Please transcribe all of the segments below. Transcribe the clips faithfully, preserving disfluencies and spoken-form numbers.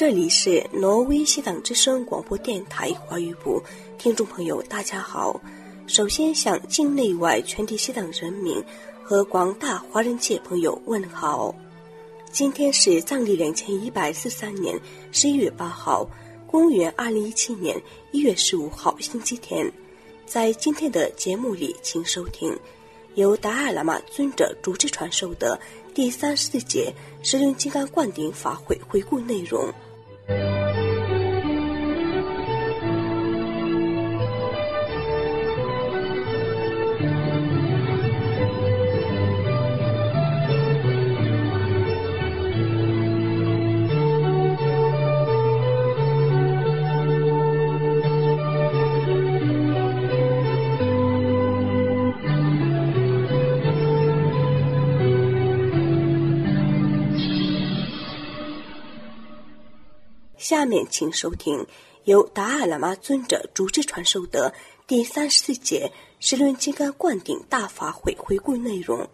这里是挪威西党之声广播电台华语部，听众朋友大家好。首先向境内外全体西党人民和广大华人界朋友问好。今天是藏历两千一百四十三年十一月八号，公元二零一七年一月十五号星期天。在今天的节目里，请收听由达赖喇嘛尊者主持传授的第三十四届十轮金刚灌顶法会回顾内容。下面请收听由达赖喇嘛尊者主持传授的第三十四届十轮金刚灌顶大法会回顾内容。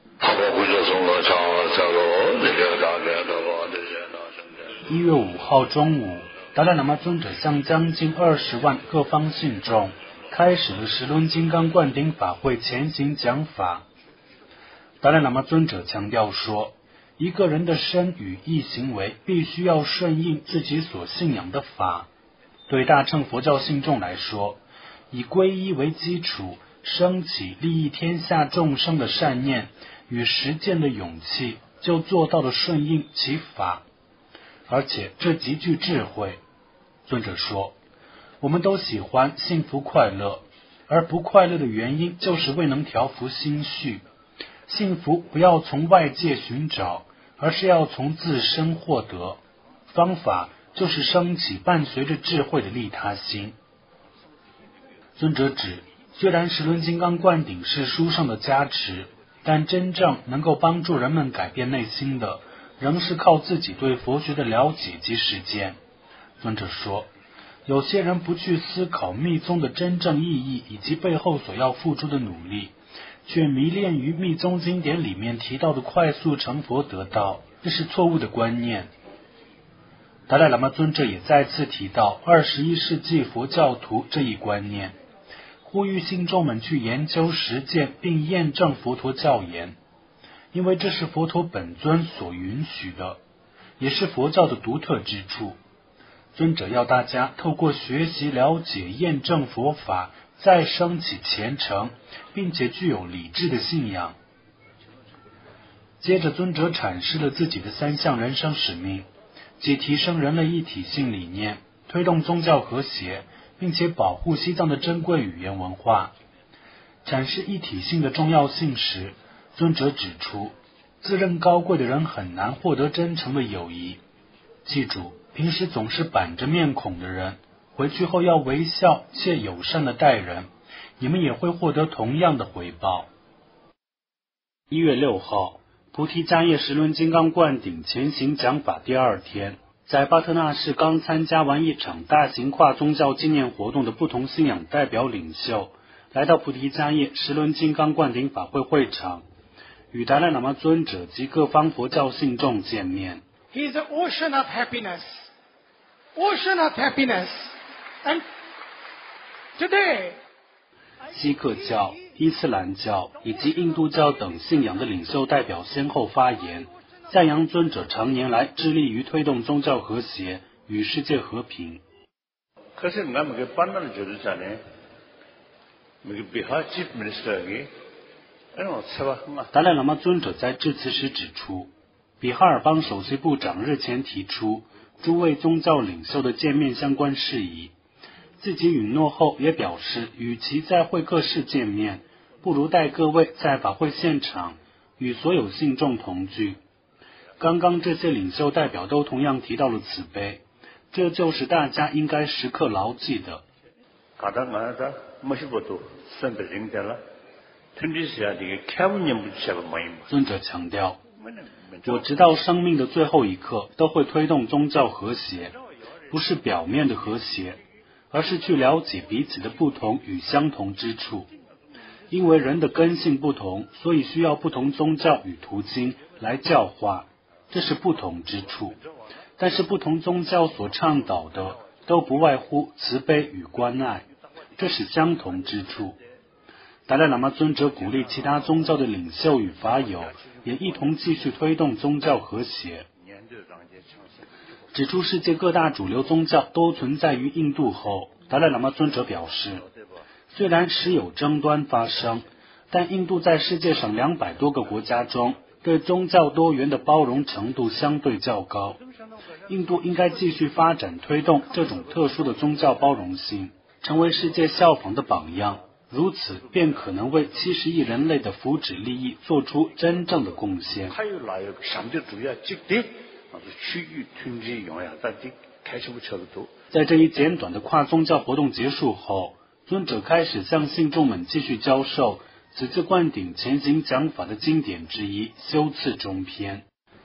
一月五号中午，达赖喇嘛尊者向将近二十万各方信众开始了十轮金刚灌顶法会前行讲法。达赖喇嘛尊者强调说，一个人的身语意行为必须要顺应自己所信仰的法。对大乘佛教信众来说，以皈依为基础，升起利益天下众生的善念与实践的勇气，就做到了顺应其法，而且这极具智慧。尊者说，我们都喜欢幸福快乐，而不快乐的原因就是未能调伏心绪。幸福不要从外界寻找，而是要从自身获得。方法就是升起伴随着智慧的利他心。尊者指，虽然十轮金刚灌顶是书上的加持，但真正能够帮助人们改变内心的，仍是靠自己对佛学的了解及实践。尊者说，有些人不去思考密宗的真正意义以及背后所要付出的努力，却迷恋于密宗经典里面提到的快速成佛得道，这是错误的观念。达赖喇嘛尊者也再次提到二十一世纪佛教徒这一观念，呼吁信众们去研究实践并验证佛陀教言，因为这是佛陀本尊所允许的，也是佛教的独特之处。尊者要大家透过学习了解验证佛法，再升起虔诚并且具有理智的信仰。接着尊者阐释了自己的三项人生使命，即提升人类一体性理念，推动宗教和谐，并且保护西藏的珍贵语言文化。阐释一体性的重要性时，尊者指出，自认高贵的人很难获得真诚的友谊。记住，平时总是板着面孔的人，回去后要微笑且友善的待人，你们也会获得同样的回报。一月六号，菩提迦叶十轮金刚灌顶前行讲法第二天，在巴特纳市刚参加完一场大型跨宗教纪念活动的不同信仰代表领袖，来到菩提迦叶十轮金刚灌顶法会会场，与达赖喇嘛尊者及各方佛教信众见面。 He is an ocean of happiness, ocean of happiness. And today, 锡克教、伊斯兰教以及印度教等信仰的领袖代表先後发言，赞扬尊者常年来致力于推动宗教和谐与世界和平。 可是我们给办了就是啥呢？我们给 Bihar Chief Minister 给，哎我吃吧嘛。 达赖喇嘛尊者在致辞时指出，比哈尔邦首席部长日前提出诸位宗教领袖的见面相关事宜，自己允诺后也表示，与其在会客室见面，不如带各位在法会现场与所有信众同聚。刚刚这些领袖代表都同样提到了慈悲，这就是大家应该时刻牢记的。尊者强调，我直到生命的最后一刻都会推动宗教和谐，不是表面的和谐，而是去了解彼此的不同与相同之处。因为人的根性不同，所以需要不同宗教与途径来教化，这是不同之处。 但是不同宗教所倡导的都不外乎慈悲与关爱，这是相同之处。达赖喇嘛尊者鼓励其他宗教的领袖与法友也一同继续推动宗教和谐，指出世界各大主流宗教都存在于印度后，达赖喇嘛尊者表示，虽然时有争端发生，但印度在世界上两百多个国家中对宗教多元的包容程度相对较高，印度应该继续发展推动这种特殊的宗教包容性，成为世界效仿的榜样，如此便可能为七十亿人类的福祉利益做出真正的贡献。在这一简短的跨宗教活动结束后，尊者开始向信众们继续教授此次灌顶前行讲法的经典之一修次中篇。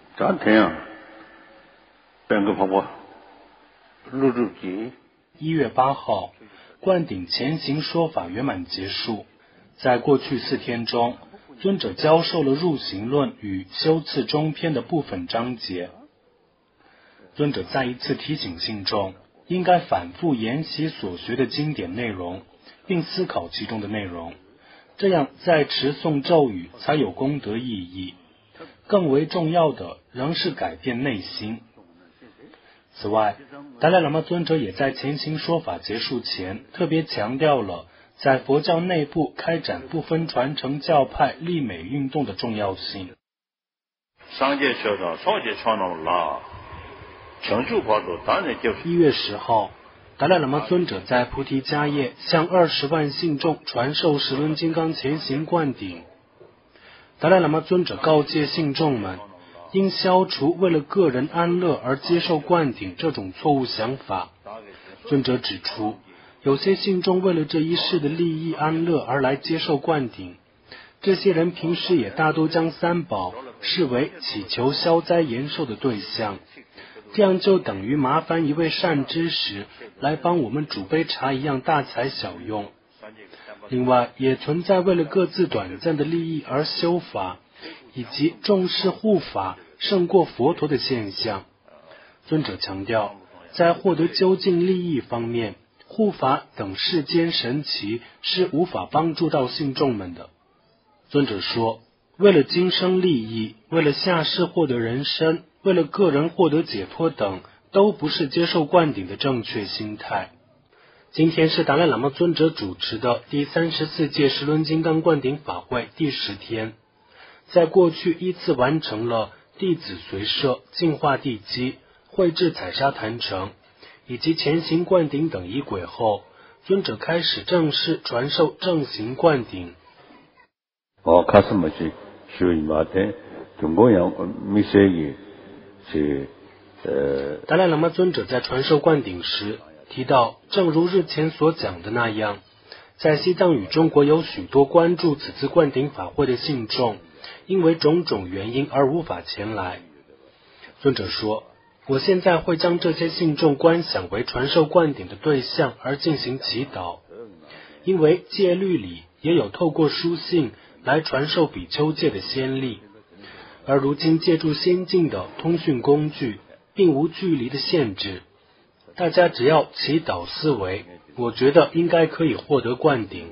一月八号，灌顶前行说法圆满结束。在过去四天中，尊者教授了入行论与修次中篇的部分章节。尊者再一次提醒信众，应该反复研习所学的经典内容，并思考其中的内容，这样在持诵咒语才有功德意义。更为重要的仍是改变内心。此外，达赖喇嘛尊者也在前行说法结束前特别强调了在佛教内部开展不分传承教派利美运动的重要性。一月十号，达赖喇嘛尊者在菩提迦叶向二十万信众传授十轮金刚前行灌顶。达赖喇嘛尊者告诫信众们，应消除为了个人安乐而接受灌顶这种错误想法。尊者指出，有些信众为了这一世的利益安乐而来接受灌顶，这些人平时也大多将三宝视为祈求消灾延寿的对象，这样就等于麻烦一位善知识来帮我们煮杯茶一样大材小用。另外，也存在为了各自短暂的利益而修法，以及重视护法胜过佛陀的现象。尊者强调，在获得究竟利益方面，护法等世间神奇是无法帮助到信众们的。尊者说，为了今生利益，为了下世获得人身，为了个人获得解脱等，都不是接受灌顶的正确心态。今天是达赖喇嘛尊者主持的第三十四届十轮金刚灌顶法会第十天。在过去依次完成了弟子随舍、净化地基、绘制采砂坛城以及前行灌顶等仪轨后，尊者开始正式传授正行灌顶。 我开始么是修一马天，总共有没些也是呃。 达赖喇嘛尊者在传授灌顶时提到，正如日前所讲的那样，在西藏与中国有许多关注此次灌顶法会的信众，因为种种原因而无法前来。尊者说，我现在会将这些信众观想为传授灌顶的对象而进行祈祷，因为戒律里也有透过书信来传授比丘戒的先例，而如今借助先进的通讯工具，并无距离的限制，大家只要祈祷思维，我觉得应该可以获得灌顶。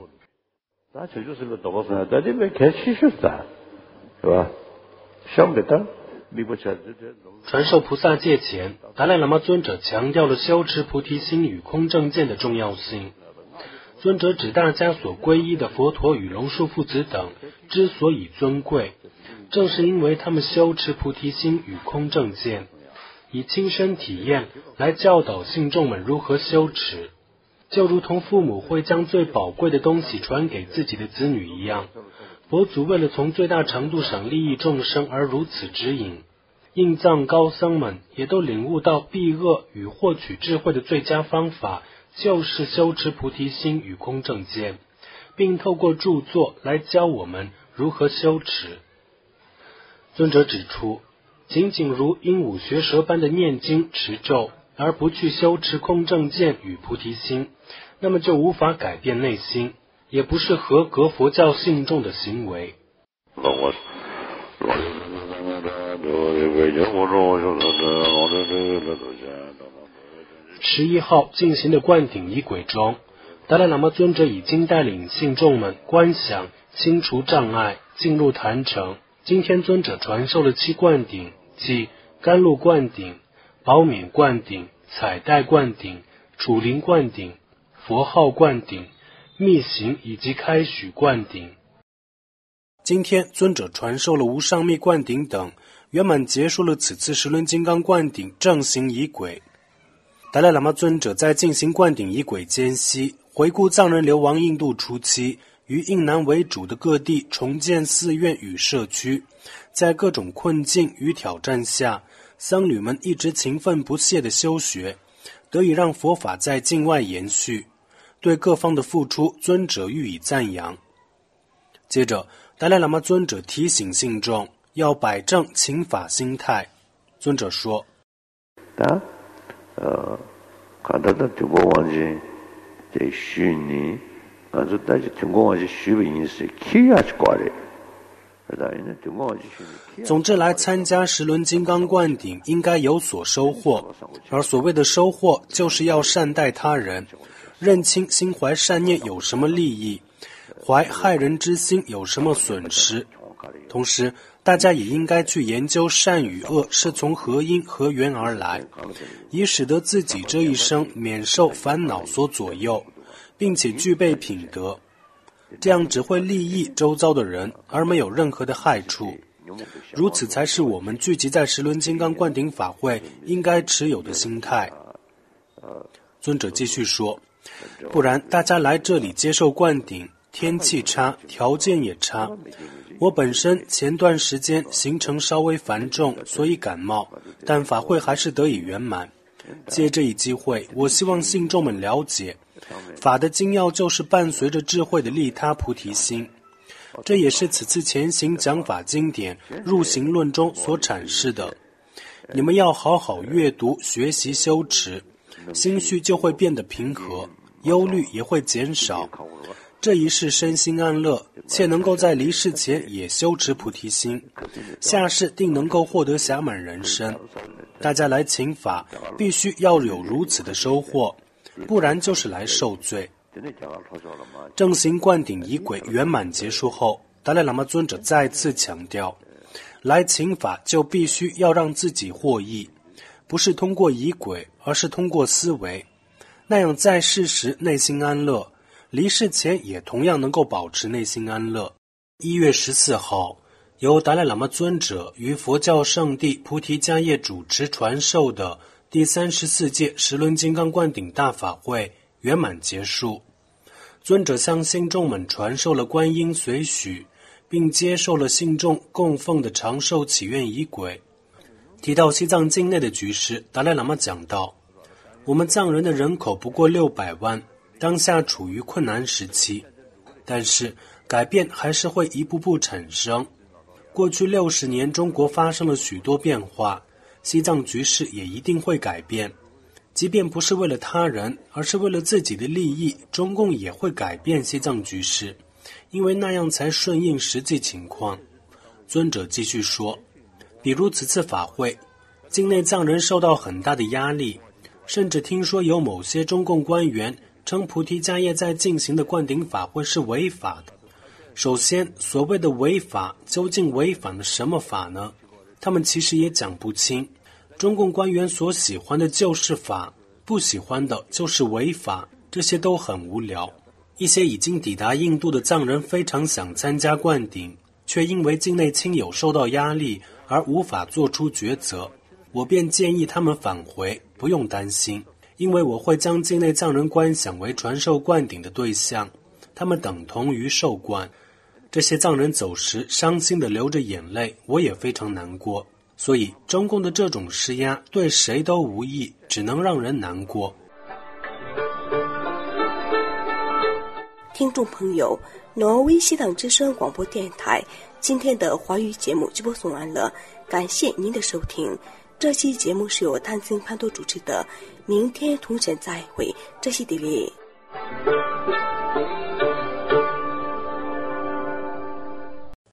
传授菩萨戒前，达赖喇嘛尊者强调了修持菩提心与空正见的重要性。尊者指大家所皈依的佛陀与龙树父子等之所以尊贵，正是因为他们修持菩提心与空正见，以亲身体验来教导信众们如何修持，就如同父母会将最宝贵的东西传给自己的子女一样，佛祖为了从最大程度上利益众生而如此指引。印藏高僧们也都领悟到避恶与获取智慧的最佳方法就是修持菩提心与空正见，并透过著作来教我们如何修持。尊者指出，仅仅如鹦鹉学舌般的念经持咒，而不去修持空正见与菩提心，那么就无法改变内心，也不是合格佛教信众的行为。 我十一号进行的灌顶仪轨中，达赖喇嘛尊者已经带领信众们观想、清除障碍、进入坛城。今天尊者传授了七灌顶，即甘露灌顶、宝冕灌顶、彩带灌顶、楚灵灌顶、佛号灌顶、密行以及开许灌顶。今天尊者传授了无上密灌顶等，圆满结束了此次十轮金刚灌顶正行仪轨。达赖喇嘛尊者在进行灌顶仪轨间隙，回顾藏人流亡印度初期于印南为主的各地重建寺院与社区，在各种困境与挑战下，僧侣们一直勤奋不懈地修学，得以让佛法在境外延续。对各方的付出，尊者予以赞扬。接着，达赖喇嘛尊者提醒信众要摆正勤法心态。尊者说： 어, 가다다 등공원지 제 쉬니 아주 다시 등공원지 쉬빈이스 키야지 거래. 总之，来参加十轮金刚灌顶应该有所收获，而所谓的收获，就是要善待他人，认清心怀善念有什么利益，怀害人之心有什么损失。同时，大家也应该去研究善与恶是从何因何缘而来，以使得自己这一生免受烦恼所左右，并且具备品德。这样只会利益周遭的人，而没有任何的害处。如此才是我们聚集在十轮金刚灌顶法会应该持有的心态。尊者继续说，不然大家来这里接受灌顶，天气差，条件也差。我本身前段时间行程稍微繁重，所以感冒，但法会还是得以圆满。借这一机会，我希望信众们了解，法的精要就是伴随着智慧的利他菩提心。这也是此次前行讲法经典入行论中所阐释的。你们要好好阅读、学习、修持，心绪就会变得平和，忧虑也会减少。这一世身心安乐，且能够在离世前也修持菩提心，下世定能够获得暇满人生。大家来请法，必须要有如此的收获，不然就是来受罪。正行灌顶仪轨圆满结束后，达赖喇嘛尊者再次强调，来请法就必须要让自己获益，不是通过仪轨，而是通过思维，那样在世时内心安乐，离世前也同样能够保持内心安乐。一月十四号，由达赖喇嘛尊者于佛教圣地菩提迦叶主持传授的第三十四届十轮金刚灌顶大法会圆满结束。尊者向信众们传授了观音随许，并接受了信众供奉的长寿祈愿仪轨。提到西藏境内的局势，达赖喇嘛讲到，我们藏人的人口不过六百万，当下处于困难时期，但是改变还是会一步步产生。过去六十年，中国发生了许多变化，西藏局势也一定会改变。即便不是为了他人，而是为了自己的利益，中共也会改变西藏局势，因为那样才顺应实际情况。尊者继续说，比如此次法会，境内藏人受到很大的压力，甚至听说有某些中共官员称菩提迦叶在进行的灌顶法会是违法的。首先，所谓的违法，究竟违反了什么法呢？他们其实也讲不清。中共官员所喜欢的就是法，不喜欢的就是违法，这些都很无聊。一些已经抵达印度的藏人非常想参加灌顶，却因为境内亲友受到压力而无法做出抉择。我便建议他们返回，不用担心，因为我会将境内藏人观想为传授灌顶的对象，他们等同于受灌。这些藏人走时伤心地流着眼泪，我也非常难过。所以中共的这种施压对谁都无益，只能让人难过。 听众朋友，挪威西藏之声广播电台今天的华语节目就播送完了，感谢您的收听。这期节目是由谭森潘多主持的，明天同学再会，这是迪丽。